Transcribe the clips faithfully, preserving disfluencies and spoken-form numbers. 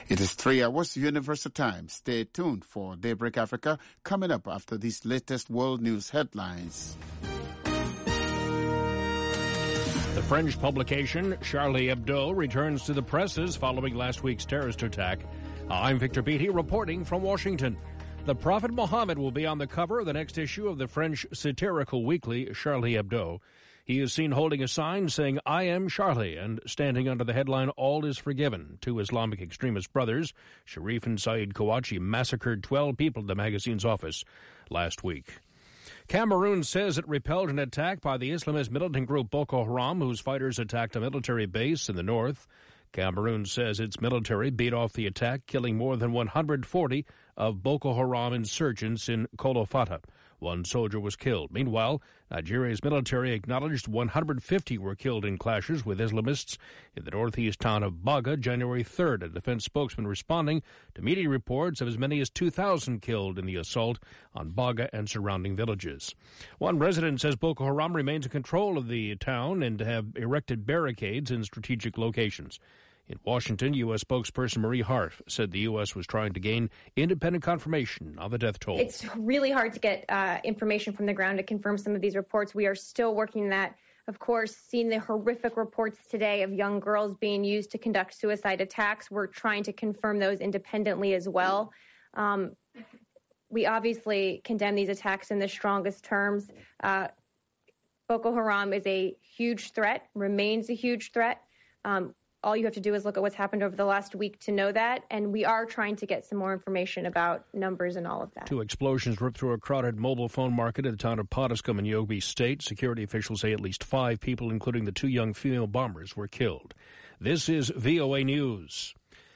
It is three hours Universal Time. Stay tuned for Daybreak Africa coming up after these latest world news headlines. The French publication Charlie Hebdo returns to the presses following last week's terrorist attack. I'm Victor Beatty reporting from Washington. The Prophet Muhammad will be on the cover of the next issue of the French satirical weekly Charlie Hebdo. He is seen holding a sign saying, "I am Charlie," and standing under the headline, "All is Forgiven." Two Islamic extremist brothers, Sharif and Saeed Kouachi, massacred twelve people at the magazine's office last week. Cameroon says it repelled an attack by the Islamist militant group Boko Haram, whose fighters attacked a military base in the north. Cameroon says its military beat off the attack, killing more than one hundred forty of Boko Haram insurgents in Kolofata. One soldier was killed. Meanwhile, Nigeria's military acknowledged one hundred fifty were killed in clashes with Islamists in the northeast town of Baga January third. A defense spokesman responding to media reports of as many as two thousand killed in the assault on Baga and surrounding villages. One resident says Boko Haram remains in control of the town and have erected barricades in strategic locations. In Washington, U S spokesperson Marie Harf said the U S was trying to gain independent confirmation on the death toll. It's really hard to get uh, information from the ground to confirm some of these reports. We are still working that. Of course, seeing the horrific reports today of young girls being used to conduct suicide attacks, we're trying to confirm those independently as well. Um, we obviously condemn these attacks in the strongest terms. Uh, Boko Haram is a huge threat, remains a huge threat. Um, All you have to do is look at what's happened over the last week to know that, and we are trying to get some more information about numbers and all of that. Two explosions ripped through a crowded mobile phone market in the town of Potiskum in Yobe State. Security officials say at least five people, including the two young female bombers, were killed. This is V O A News.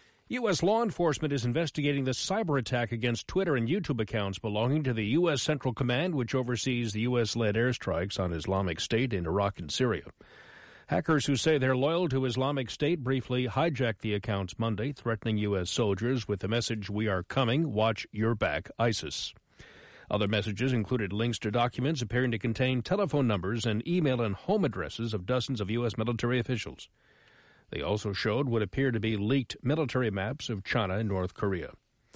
U S law enforcement is investigating the cyber attack against Twitter and YouTube accounts belonging to the U S Central Command, which oversees the U S-led airstrikes on Islamic State in Iraq and Syria. Hackers who say they're loyal to Islamic State briefly hijacked the accounts Monday, threatening U S soldiers with the message, "We are coming, watch your back, ISIS." Other messages included links to documents appearing to contain telephone numbers and email and home addresses of dozens of U S military officials. They also showed what appeared to be leaked military maps of China and North Korea.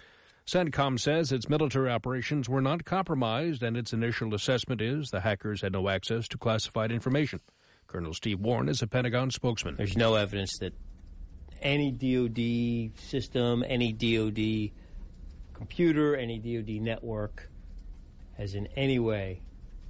CENTCOM says its military operations were not compromised, and its initial assessment is the hackers had no access to classified information. Colonel Steve Warren is a Pentagon spokesman. There's no evidence that any D O D system, any D O D computer, any D O D network has in any way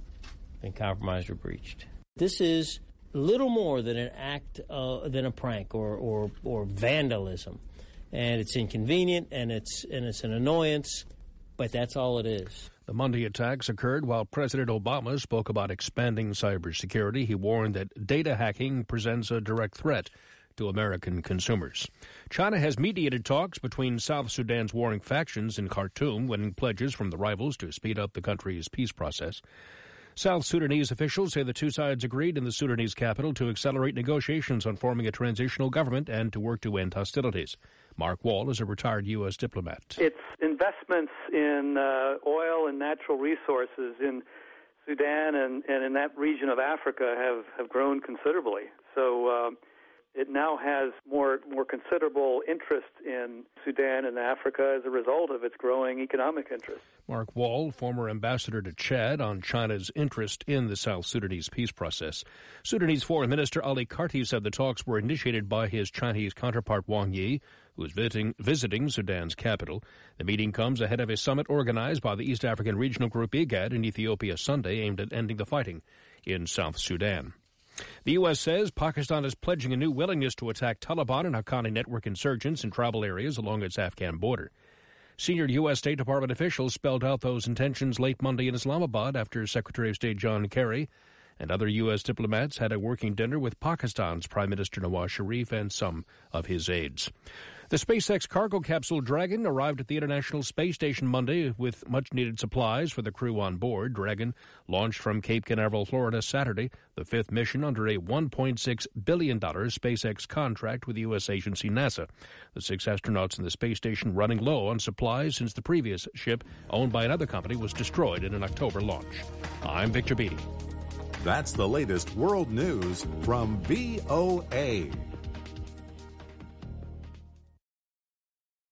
been compromised or breached. This is little more than an act, uh, than a prank or, or, or vandalism. And it's inconvenient, and it's and it's an annoyance, but that's all it is. The Monday attacks occurred while President Obama spoke about expanding cybersecurity. He warned that data hacking presents a direct threat to American consumers. China has mediated talks between South Sudan's warring factions in Khartoum, winning pledges from the rivals to speed up the country's peace process. South Sudanese officials say the two sides agreed in the Sudanese capital to accelerate negotiations on forming a transitional government and to work to end hostilities. Mark Wall is a retired U S diplomat. It's investments in uh, oil and natural resources in Sudan and, and in that region of Africa have, have grown considerably. So uh, it now has more more considerable interest in Sudan and Africa as a result of its growing economic interest. Mark Wall, former ambassador to Chad on China's interest in the South Sudanese peace process. Sudanese Foreign Minister Ali Karti said the talks were initiated by his Chinese counterpart Wang Yi, who is visiting, visiting Sudan's capital. The meeting comes ahead of a summit organized by the East African Regional Group IGAD in Ethiopia Sunday aimed at ending the fighting in South Sudan. The U S says Pakistan is pledging a new willingness to attack Taliban and Haqqani network insurgents in tribal areas along its Afghan border. Senior U S State Department officials spelled out those intentions late Monday in Islamabad after Secretary of State John Kerry and other U S diplomats had a working dinner with Pakistan's Prime Minister Nawaz Sharif and some of his aides. The SpaceX cargo capsule Dragon arrived at the International Space Station Monday with much-needed supplies for the crew on board. Dragon launched from Cape Canaveral, Florida, Saturday, the fifth mission under a one point six billion dollars SpaceX contract with the U S agency NASA. The six astronauts in the space station running low on supplies since the previous ship, owned by another company, was destroyed in an October launch. I'm Victor Beatty. That's the latest world news from V O A.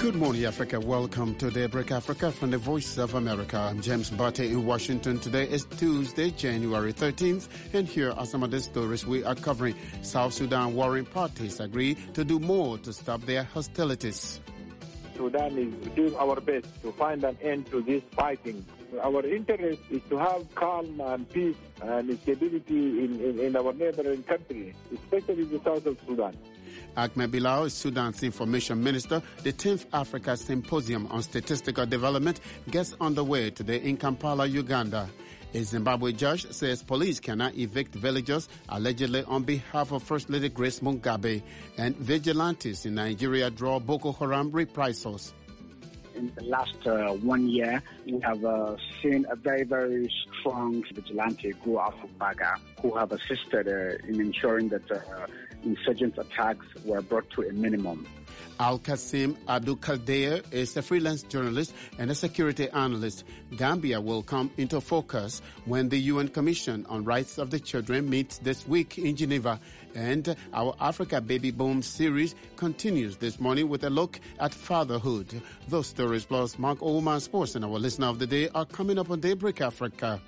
Good morning, Africa. Welcome to Daybreak Africa from the Voice of America. I'm James Barty in Washington. Today is Tuesday, January thirteenth, and here are some of the stories we are covering. South Sudan warring parties agree to do more to stop their hostilities. Sudan is doing our best to find an end to this fighting. Our interest is to have calm and peace and stability in, in, in our neighboring country, especially the south of Sudan. Ahmed Bilal is Sudan's information minister. The tenth Africa Symposium on Statistical Development gets underway today in Kampala, Uganda. A Zimbabwe judge says police cannot evict villagers allegedly on behalf of First Lady Grace Mugabe. And vigilantes in Nigeria draw Boko Haram reprisals. In the last uh, one year, we have uh, seen a very, very strong vigilante go out of Baga, who have assisted uh, in ensuring that uh, insurgent attacks were brought to a minimum. Al-Qasim Abdul-Khaldeer is a freelance journalist and a security analyst. Gambia will come into focus when the U N Commission on Rights of the Children meets this week in Geneva. And our Africa Baby Boom series continues this morning with a look at fatherhood. Those stories plus Mark Oman Sports and our listener of the day are coming up on Daybreak Africa.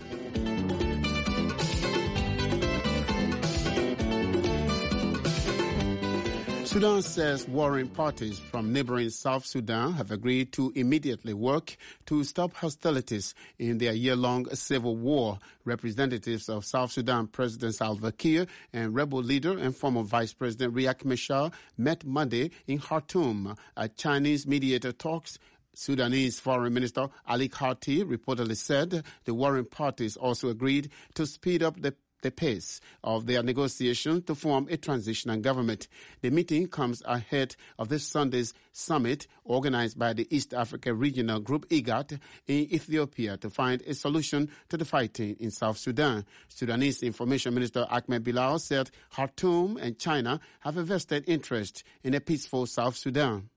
Sudan says warring parties from neighboring South Sudan have agreed to immediately work to stop hostilities in their year-long civil war. Representatives of South Sudan President Salva Kiir and rebel leader and former Vice President Riek Machar met Monday in Khartoum at Chinese mediator talks. Sudanese Foreign Minister Ali Kharti reportedly said the warring parties also agreed to speed up the the pace of their negotiations to form a transitional government. The meeting comes ahead of this Sunday's summit organized by the East Africa Regional Group, IGAD, in Ethiopia to find a solution to the fighting in South Sudan. Sudanese Information Minister Ahmed Bilal said Khartoum and China have a vested interest in a peaceful South Sudan.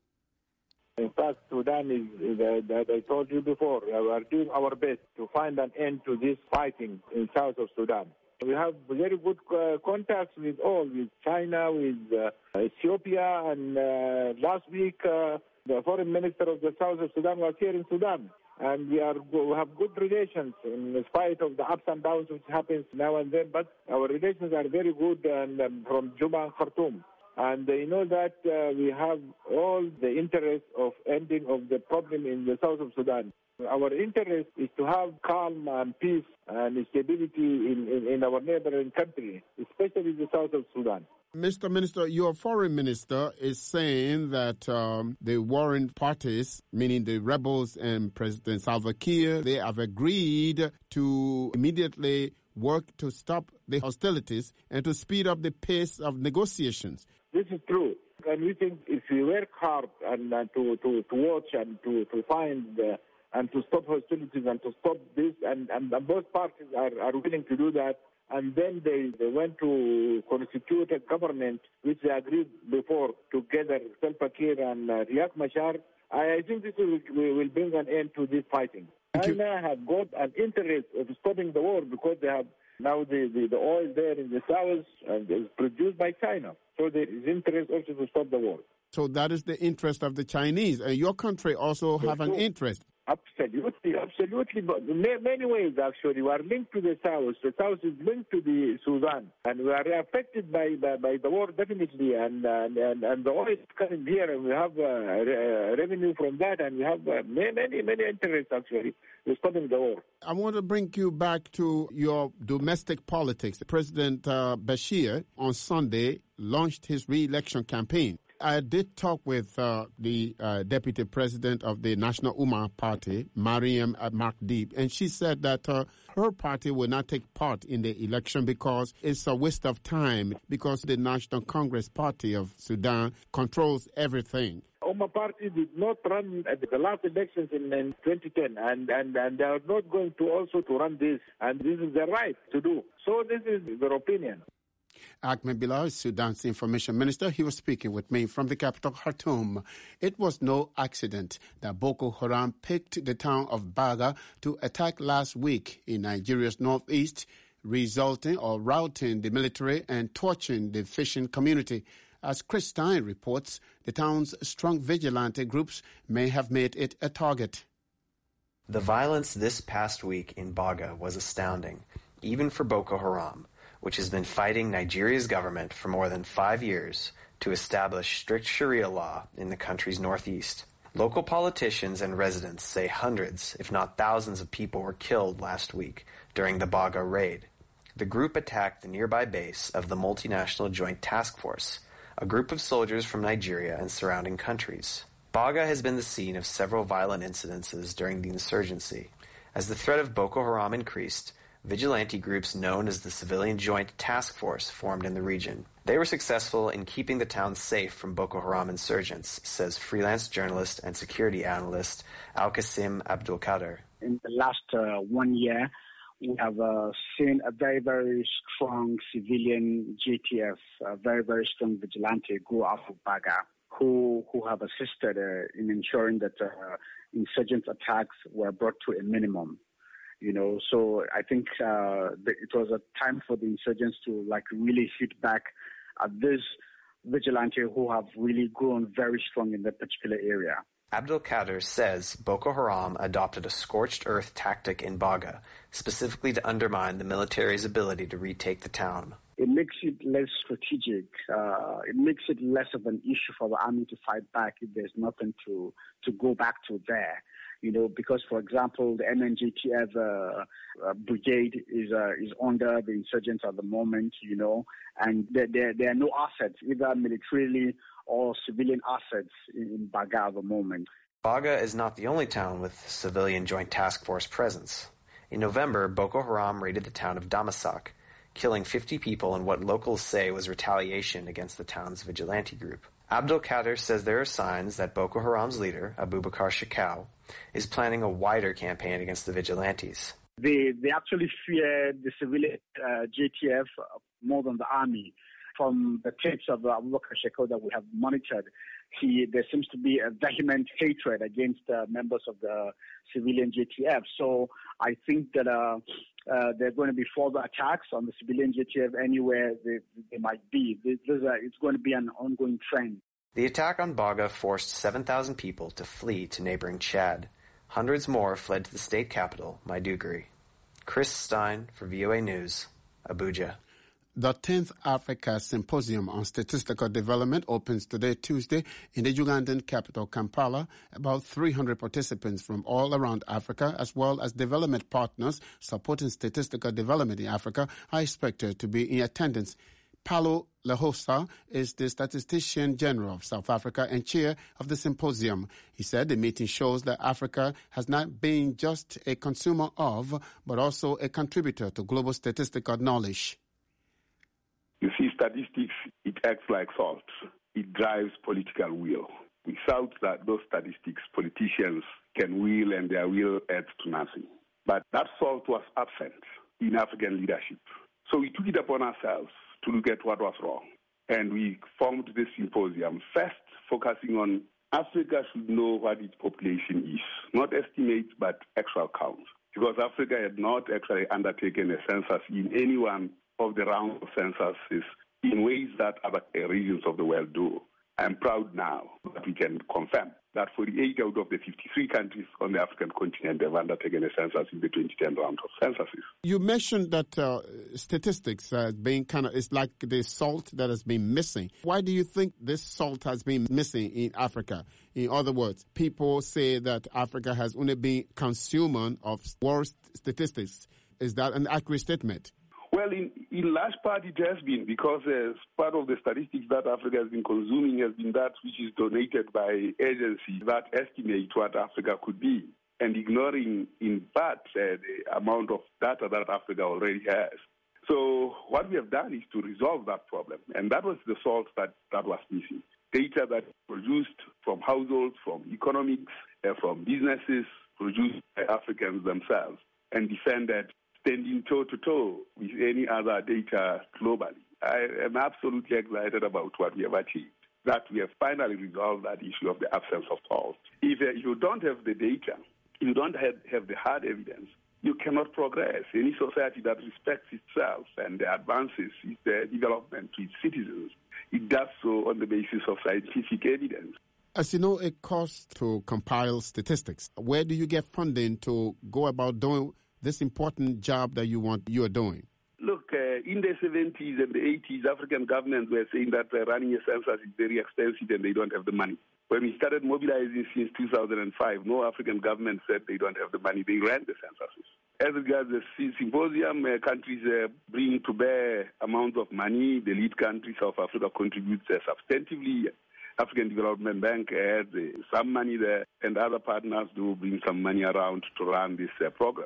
In fact, Sudan is, is as I told you before, we are doing our best to find an end to this fighting in south of Sudan. We have very good uh, contacts with all, with China, with uh, Ethiopia, and uh, last week uh, the foreign minister of the south of Sudan was here in Sudan. And we are we have good relations in spite of the ups and downs which happens now and then. But our relations are very good and um, from Juba and Khartoum. And they know that uh, we have all the interest of ending of the problem in the south of Sudan. Our interest is to have calm and peace and stability in, in, in our neighboring country, especially the south of Sudan. Mister Minister, your foreign minister is saying that um, the warring parties, meaning the rebels and President Salva Kiir, they have agreed to immediately work to stop the hostilities and to speed up the pace of negotiations. This is true. And we think if we work hard and uh, to, to, to watch and to, to find uh, and to stop hostilities and to stop this, and, and, and both parties are, are willing to do that, and then they, they went to constitute a government which they agreed before together, Salva Kiir and uh, Riek Machar. I, I think this will, will bring an end to this fighting. China have got an interest of stopping the war because they have now the, the, the oil there in the south and is produced by China. So there is interest also to stop the war. So that is the interest of the Chinese. And your country also have an interest. Absolutely, absolutely. But in many ways, actually, we are linked to the south. The south is linked to the Sudan, and we are affected by by, by the war definitely. And, and and and the oil is coming here, and we have uh, re- revenue from that, and we have uh, many many interests actually in stopping the war. I want to bring you back to your domestic politics. President uh, Bashir on Sunday launched his re-election campaign. I did talk with uh, the uh, deputy president of the National Umma Party, Mariam Makdib, and she said that uh, her party will not take part in the election because it's a waste of time, because the National Congress Party of Sudan controls everything. Umma Party did not run at the last elections in, in twenty ten, and, and, and they are not going to also to run this, and this is their right to do. So this is their opinion. Ahmed Bilal is Sudan's information minister. He was speaking with me from the capital, Khartoum. It was no accident that Boko Haram picked the town of Baga to attack last week in Nigeria's northeast, resulting or routing the military and torching the fishing community. As Chris Stein reports, the town's strong vigilante groups may have made it a target. The violence this past week in Baga was astounding, even for Boko Haram, which has been fighting Nigeria's government for more than five years to establish strict Sharia law in the country's northeast. Local politicians and residents say hundreds, if not thousands of people were killed last week during the Baga raid. The group attacked the nearby base of the Multinational Joint Task Force, a group of soldiers from Nigeria and surrounding countries. Baga has been the scene of several violent incidences during the insurgency. As the threat of Boko Haram increased, vigilante groups known as the Civilian Joint Task Force formed in the region. They were successful in keeping the town safe from Boko Haram insurgents, says freelance journalist and security analyst Al-Qasim Abdulkader. In the last uh, one year, we have uh, seen a very, very strong civilian J T F, a very, very strong vigilante grow out of Baga, who, who have assisted uh, in ensuring that uh, insurgent attacks were brought to a minimum. You know, so I think uh, it was a time for the insurgents to like really hit back at this vigilante who have really grown very strong in that particular area. Abdul Kader says Boko Haram adopted a scorched earth tactic in Baga, specifically to undermine the military's ability to retake the town. It makes it less strategic. Uh, it makes it less of an issue for the army to fight back if there's nothing to, to go back to there. You know, because, for example, the N N J T F uh, uh, brigade is uh, is under the insurgents at the moment, you know, and there, there, there are no assets, either militarily or civilian assets in, in Baga at the moment. Baga is not the only town with civilian joint task force presence. In November, Boko Haram raided the town of Damasak, killing fifty people in what locals say was retaliation against the town's vigilante group. Abdul Kader says there are signs that Boko Haram's leader, Abubakar Shekau, is planning a wider campaign against the vigilantes. They they actually fear the civilian uh, J T F more than the army. From the tapes of uh, Abubakar Shekau that we have monitored, he there seems to be a vehement hatred against uh, members of the civilian J T F. So I think that uh, uh, there are going to be further attacks on the civilian J T F anywhere they, they might be. This, this, uh, it's going to be an ongoing trend. The attack on Baga forced seven thousand people to flee to neighboring Chad. Hundreds more fled to the state capital, Maiduguri. Chris Stein for V O A News, Abuja. The tenth Africa Symposium on Statistical Development opens today, Tuesday, in the Ugandan capital, Kampala. About three hundred participants from all around Africa, as well as development partners supporting statistical development in Africa, are expected to be in attendance. Paulo Lehosa is the Statistician General of South Africa and chair of the symposium. He said the meeting shows that Africa has not been just a consumer of, but also a contributor to global statistical knowledge. You see, statistics, it acts like salt. It drives political will. Without that, those statistics, politicians can will and their will adds to nothing. But that salt was absent in African leadership. So we took it upon ourselves to look at what was wrong. And we formed this symposium, first focusing on Africa should know what its population is, not estimate, but actual count. Because Africa had not actually undertaken a census in any one of the round of censuses in ways that other regions of the world do. I'm proud now that we can confirm that forty-eight out of the fifty-three countries on the African continent have undertaken a census in the twenty ten round of censuses. You mentioned that uh, statistics uh, being kind of, it's like the salt that has been missing. Why do you think this salt has been missing in Africa? In other words, people say that Africa has only been consumer of worst statistics. Is that an accurate statement? Well, in, in large part it has been, because uh, part of the statistics that Africa has been consuming has been that which is donated by agencies that estimate what Africa could be, and ignoring in part uh, the amount of data that Africa already has. So what we have done is to resolve that problem, and that was the salt that, that was missing. Data that produced from households, from economics, uh, from businesses, produced by Africans themselves, and defended standing toe-to-toe with any other data globally. I am absolutely excited about what we have achieved, that we have finally resolved that issue of the absence of salt. If uh, you don't have the data, you don't have, have the hard evidence, you cannot progress. Any society that respects itself and advances its uh, development to its citizens, it does so on the basis of scientific evidence. As you know, it costs to compile statistics. Where do you get funding to go about doing this important job that you want you are doing? Look, uh, in the seventies and the eighties, African governments were saying that uh, running a census is very expensive and they don't have the money. When we started mobilizing since two thousand five, no African government said they don't have the money. They ran the censuses. As regards the symposium, uh, countries uh, bring to bear amounts of money. The lead country, South Africa, contributes uh, substantively. African Development Bank adds uh, some money there, and other partners do bring some money around to run this uh, program.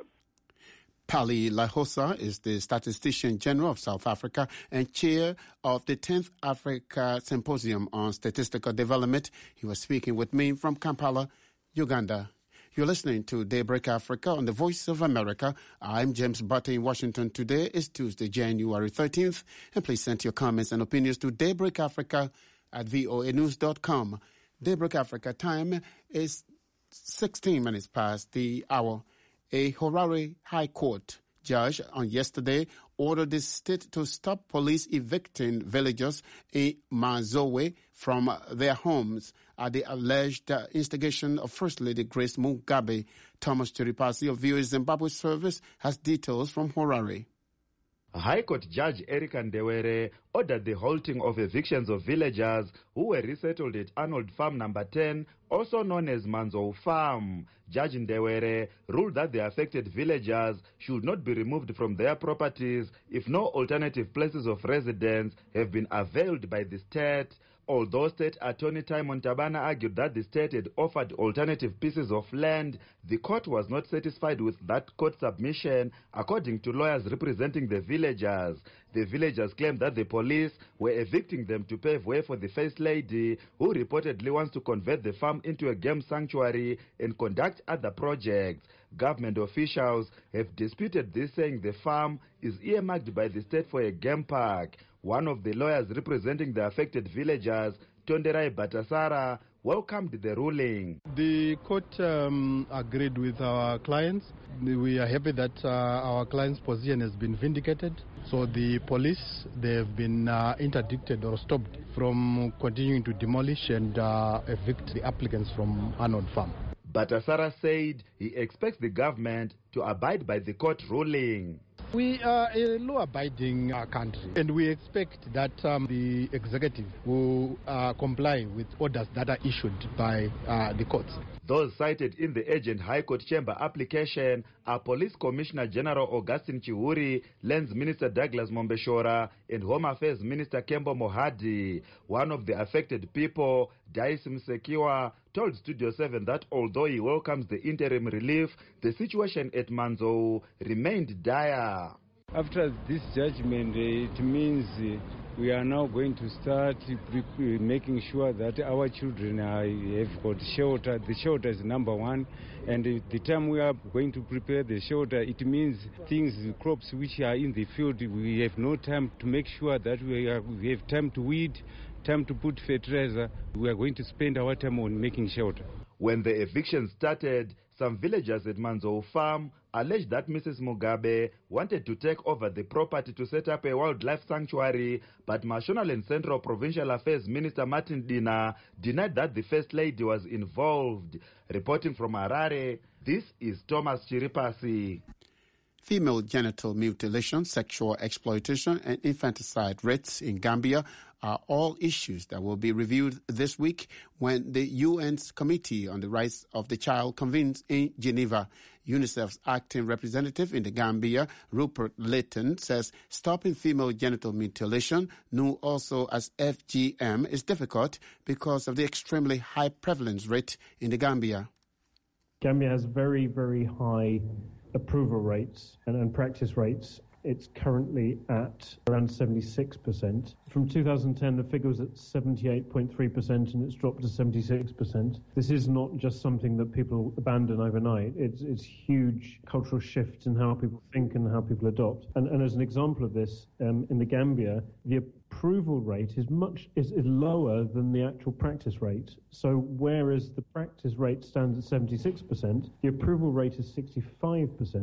Pali Lahosa is the Statistician General of South Africa and chair of the tenth Africa Symposium on Statistical Development. He was speaking with me from Kampala, Uganda. You're listening to Daybreak Africa on the Voice of America. I'm James Butter in Washington. Today is Tuesday, January thirteenth. And please send your comments and opinions to Daybreak Africa at voa news dot com. Daybreak Africa time is sixteen minutes past the hour. A Harare High Court judge on yesterday ordered the state to stop police evicting villagers in Mazowe from their homes at the alleged uh, instigation of First Lady Grace Mugabe. Thomas Chiripasi of V O A Zimbabwe Service has details from Harare. High Court Judge Eric Ndewere ordered the halting of evictions of villagers who were resettled at Arnold Farm number ten, also known as Manzo Farm. Judge Ndewere ruled that the affected villagers should not be removed from their properties if no alternative places of residence have been availed by the state. Although State Attorney Timon Tabana argued that the state had offered alternative pieces of land, the court was not satisfied with that court submission, according to lawyers representing the villagers. The villagers claimed that the police were evicting them to pave way for the First Lady, who reportedly wants to convert the farm into a game sanctuary and conduct other projects. Government officials have disputed this, saying the farm is earmarked by the state for a game park. One of the lawyers representing the affected villagers, Tonderai Batasara, welcomed the ruling. The court um, agreed with our clients. We are happy that uh, our client's position has been vindicated. So the police, they have been uh, interdicted or stopped from continuing to demolish and uh, evict the applicants from Arnold Farm. Batasara said he expects the government to abide by the court ruling. We are a law-abiding uh, country, and we expect that um, the executive will uh, comply with orders that are issued by uh, the courts. Those cited in the urgent High Court chamber application are Police Commissioner General Augustine Chihuri, Lands Minister Douglas Mombeshora, and Home Affairs Minister Kembo Mohadi. One of the affected people, Daisy Msekiwa, told Studio seven that although he welcomes the interim relief, the situation at Manzo remained dire. After this judgment, it means we are now going to start making sure that our children are, have got shelter. The shelter is number one, and the time we are going to prepare the shelter, it means things, crops which are in the field, we have no time to make sure that we, are, we have time to weed, time to put fertilizer. We are going to spend our time on making shelter. When the eviction started, some villagers at Manzo Farm alleged that Missus Mugabe wanted to take over the property to set up a wildlife sanctuary, but Mashonaland Central Provincial Affairs Minister Martin Dina denied that the First Lady was involved. Reporting from Harare, this is Thomas Chiripasi. Female genital mutilation, sexual exploitation, and infanticide rates in Gambia are all issues that will be reviewed this week when the U N's Committee on the Rights of the Child convenes in Geneva. UNICEF's acting representative in the Gambia, Rupert Layton, says stopping female genital mutilation, known also as F G M, is difficult because of the extremely high prevalence rate in the Gambia. Gambia has very, very high approval rates and, and practice rates. It's currently at around seventy-six percent. From two thousand ten, the figure was at seventy-eight point three percent, and it's dropped to seventy-six percent. This is not just something that people abandon overnight. It's it's huge cultural shifts in how people think and how people adopt. And, and as an example of this, um, in the Gambia, the approval rate is much is, is lower than the actual practice rate. So whereas the practice rate stands at seventy-six percent, the approval rate is sixty-five percent.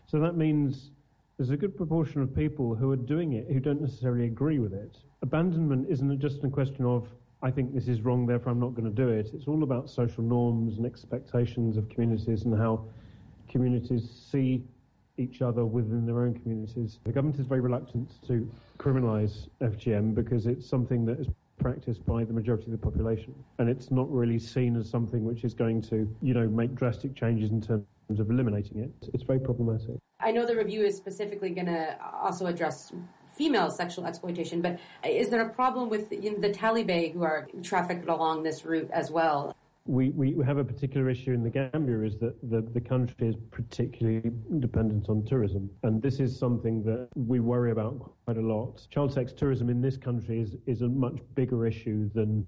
So that means there's a good proportion of people who are doing it who don't necessarily agree with it. Abandonment isn't just a question of, I think this is wrong, therefore I'm not going to do it. It's all about social norms and expectations of communities and how communities see each other within their own communities. The government is very reluctant to criminalise F G M because it's something that is practiced by the majority of the population, and it's not really seen as something which is going to, you know, make drastic changes in terms of eliminating it. It's very problematic. I know the review is specifically going to also address female sexual exploitation, but is there a problem with you know, the Taliban who are trafficked along this route as well? We, we have a particular issue in the Gambia is that the, the country is particularly dependent on tourism. And this is something that we worry about quite a lot. Child sex tourism in this country is, is a much bigger issue than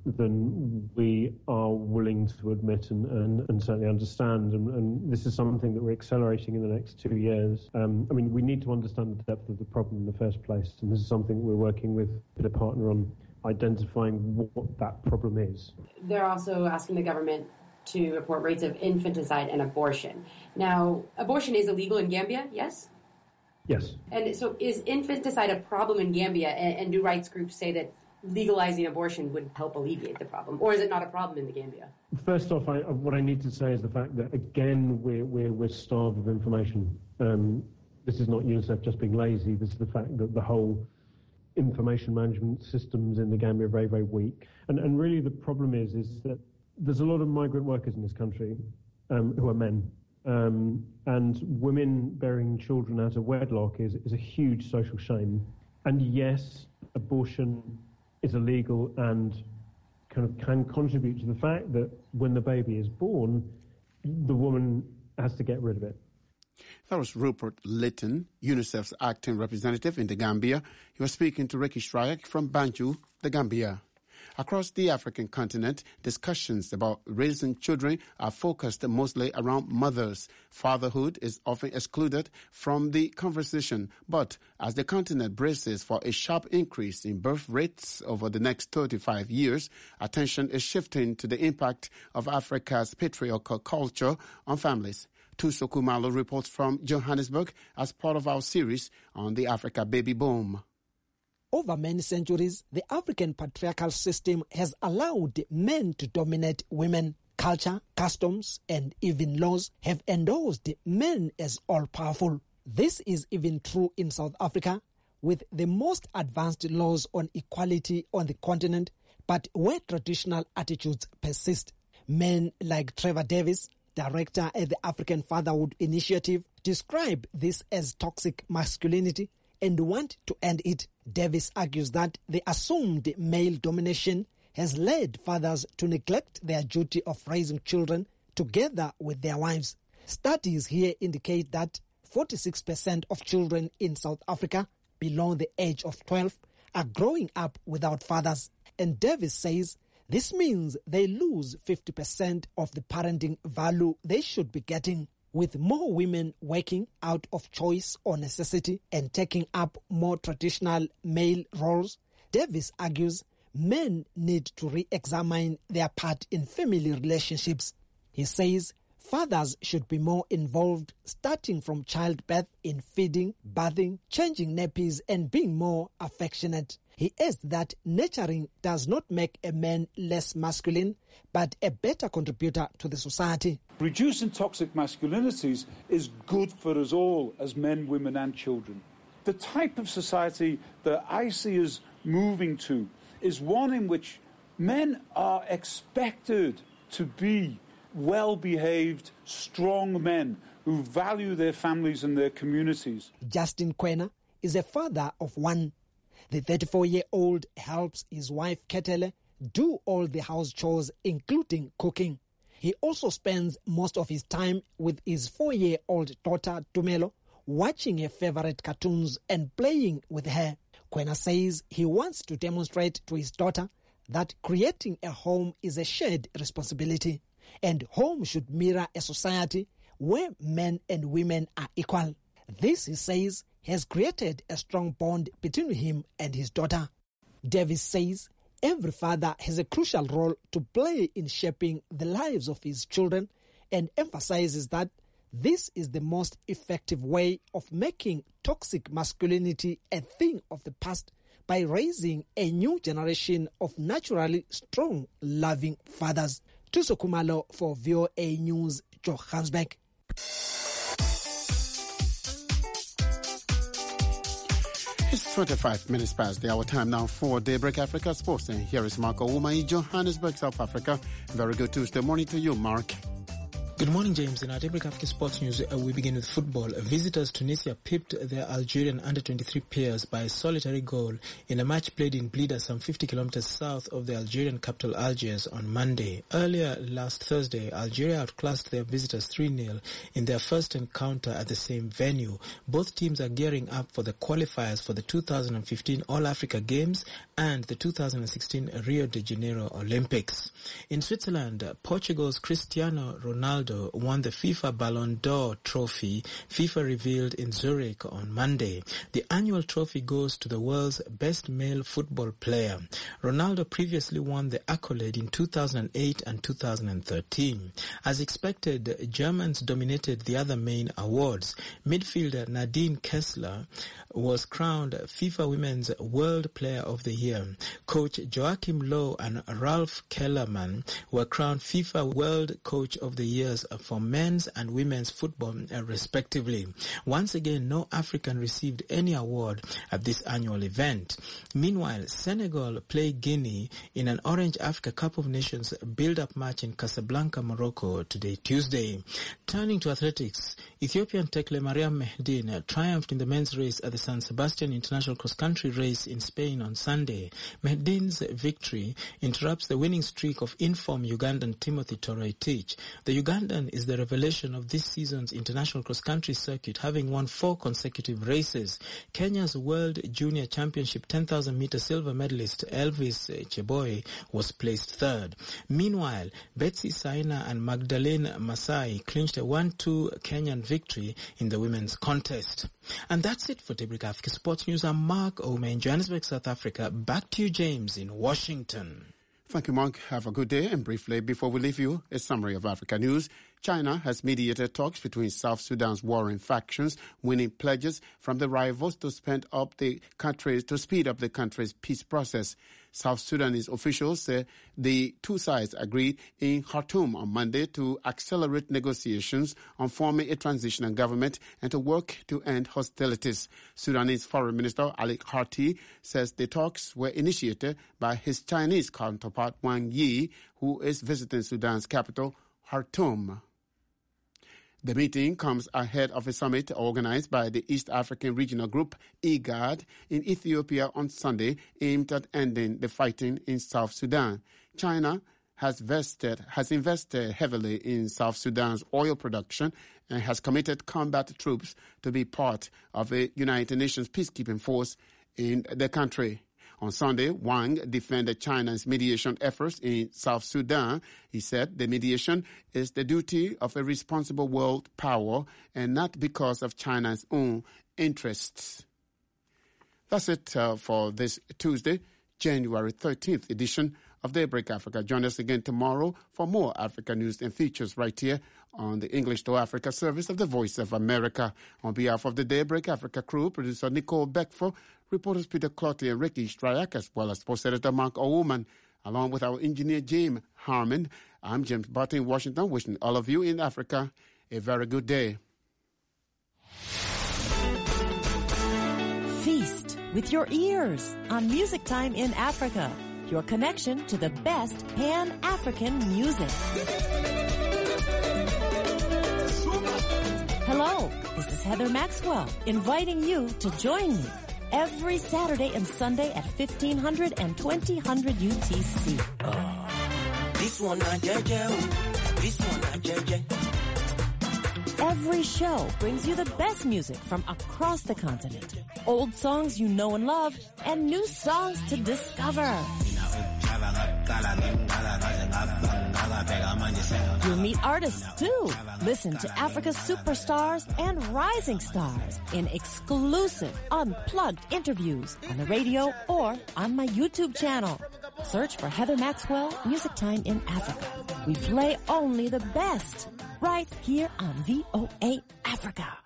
than we are willing to admit and, and, and certainly understand. And, and this is something that we're accelerating in the next two years. Um, I mean, we need to understand the depth of the problem in the first place. And this is something we're working with a partner on, identifying what that problem is. They're also asking the government to report rates of infanticide and abortion. Now, abortion is illegal in Gambia, yes? Yes. And so is infanticide a problem in Gambia, and, and do rights groups say that legalizing abortion would help alleviate the problem, or is it not a problem in the Gambia? First off, I, what I need to say is the fact that, again, we're, we're, we're starved of information. Um, this is not UNICEF just being lazy. This is the fact that the whole information management systems in the Gambia are very, very weak. And, and really the problem is, is that there's a lot of migrant workers in this country um, who are men. Um, and women bearing children out of wedlock is, is a huge social shame. And yes, abortion is illegal and kind of can contribute to the fact that when the baby is born, the woman has to get rid of it. That was Rupert Litton, UNICEF's acting representative in the Gambia. He was speaking to Ricky Shryak from Banjul, the Gambia. Across the African continent, discussions about raising children are focused mostly around mothers. Fatherhood is often excluded from the conversation, but as the continent braces for a sharp increase in birth rates over the next thirty-five years, attention is shifting to the impact of Africa's patriarchal culture on families. Tuso Kumalo reports from Johannesburg as part of our series on the Africa baby boom. Over many centuries, the African patriarchal system has allowed men to dominate women. Culture, customs, and even laws have endorsed men as all-powerful. This is even true in South Africa, with the most advanced laws on equality on the continent, but where traditional attitudes persist. Men like Trevor Davis, director at the African Fatherhood Initiative, describe this as toxic masculinity and want to end it. Davis argues that the assumed male domination has led fathers to neglect their duty of raising children together with their wives. Studies here indicate that forty-six percent of children in South Africa below the age of twelve are growing up without fathers. And Davis says this means they lose fifty percent of the parenting value they should be getting. With more women working out of choice or necessity and taking up more traditional male roles, Davis argues men need to re-examine their part in family relationships. He says fathers should be more involved, starting from childbirth, in feeding, bathing, changing nappies, and being more affectionate. He adds that nurturing does not make a man less masculine, but a better contributor to the society. Reducing toxic masculinities is good for us all as men, women and children. The type of society that I see us moving to is one in which men are expected to be well-behaved, strong men who value their families and their communities. Justin Kwena is a father of one. The thirty-four-year-old helps his wife Ketele do all the house chores, including cooking. He also spends most of his time with his four-year-old daughter Tumelo, watching her favorite cartoons and playing with her. Kwena says he wants to demonstrate to his daughter that creating a home is a shared responsibility, and home should mirror a society where men and women are equal. This, he says, has created a strong bond between him and his daughter. Davis says every father has a crucial role to play in shaping the lives of his children and emphasizes that This is the most effective way of making toxic masculinity a thing of the past by raising a new generation of naturally strong, loving fathers. Tuso Kumalo for V O A News, Johannesburg. It's twenty-five minutes past the hour time now for Daybreak Africa Sports. And here is Mark Ouma in Johannesburg, South Africa. Very good Tuesday morning to you, Mark. Good morning, James. In our Daybreak Africa Sports News, uh, we begin with football. Visitors Tunisia pipped their Algerian under twenty-three players by a solitary goal in a match played in Blida, some fifty kilometers south of the Algerian capital Algiers on Monday. Earlier last Thursday, Algeria outclassed their visitors three nil in their first encounter at the same venue. Both teams are gearing up for the qualifiers for the two thousand fifteen All-Africa Games and the two thousand sixteen Rio de Janeiro Olympics. In Switzerland, Portugal's Cristiano Ronaldo won the FIFA Ballon d'Or trophy, FIFA revealed in Zurich on Monday. The annual trophy goes to the world's best male football player. Ronaldo previously won the accolade in two thousand eight and two thousand thirteen. As expected, Germans dominated the other main awards. Midfielder Nadine Kessler was crowned FIFA Women's World Player of the Year. Coach Joachim Low and Ralph Kellerman were crowned FIFA World Coach of the Year for men's and women's football, uh, respectively. Once again, no African received any award at this annual event. Meanwhile, Senegal play Guinea in an Orange Africa Cup of Nations build-up match in Casablanca, Morocco today, Tuesday. Turning to athletics, Ethiopian Tekle Mariam Mehdin triumphed in the men's race at the San Sebastian International Cross-Country Race in Spain on Sunday. Mehdin's victory interrupts the winning streak of in-form Ugandan Timothy Toroitich. The Ugandan is the revelation of this season's international cross-country circuit, having won four consecutive races. Kenya's World Junior Championship ten thousand meter silver medalist Elvis Cheboy was placed third. Meanwhile, Betsy Saina and Magdalene Masai clinched a one two Kenyan victory in the women's contest. And that's it for Daybreak Africa Sports News. I'm Mark Ouma in Johannesburg, South Africa. Back to you, James, in Washington. Thank you, Mark. Have a good day. And briefly, before we leave you, a summary of Africa news. China has mediated talks between South Sudan's warring factions, winning pledges from the rivals to spend up the country, to speed up the country's peace process. South Sudanese officials say the two sides agreed in Khartoum on Monday to accelerate negotiations on forming a transitional government and to work to end hostilities. Sudanese Foreign Minister Ali Harti says the talks were initiated by his Chinese counterpart Wang Yi, who is visiting Sudan's capital, Khartoum. The meeting comes ahead of a summit organized by the East African Regional Group, IGAD, in Ethiopia on Sunday, aimed at ending the fighting in South Sudan. China has vested, has invested heavily in South Sudan's oil production and has committed combat troops to be part of the United Nations peacekeeping force in the country. On Sunday, Wang defended China's mediation efforts in South Sudan. He said the mediation is the duty of a responsible world power and not because of China's own interests. That's it uh, for this Tuesday, January thirteenth edition of Daybreak Africa. Join us again tomorrow for more Africa news and features right here on the English to Africa service of the Voice of America. On behalf of the Daybreak Africa crew, producer Nicole Beckford, reporters Peter Clotty and Ricky Stryak, as well as sports editor Mark Owoman, along with our engineer James Harmon. I'm James Barton in Washington, wishing all of you in Africa a very good day. Feast with your ears on Music Time in Africa, your connection to the best Pan-African music. Hello, this is Heather Maxwell, inviting you to join me every Saturday and Sunday at fifteen hundred and twenty hundred U T C. Uh, this one, J J. This one, J J. Every show brings you the best music from across the continent. Old songs you know and love, and new songs to discover. You'll meet artists too. Listen to Africa's superstars and rising stars in exclusive, unplugged interviews on the radio or on my YouTube channel. Search for Heather Maxwell, Music Time in Africa. We play only the best. right here on V O A Africa.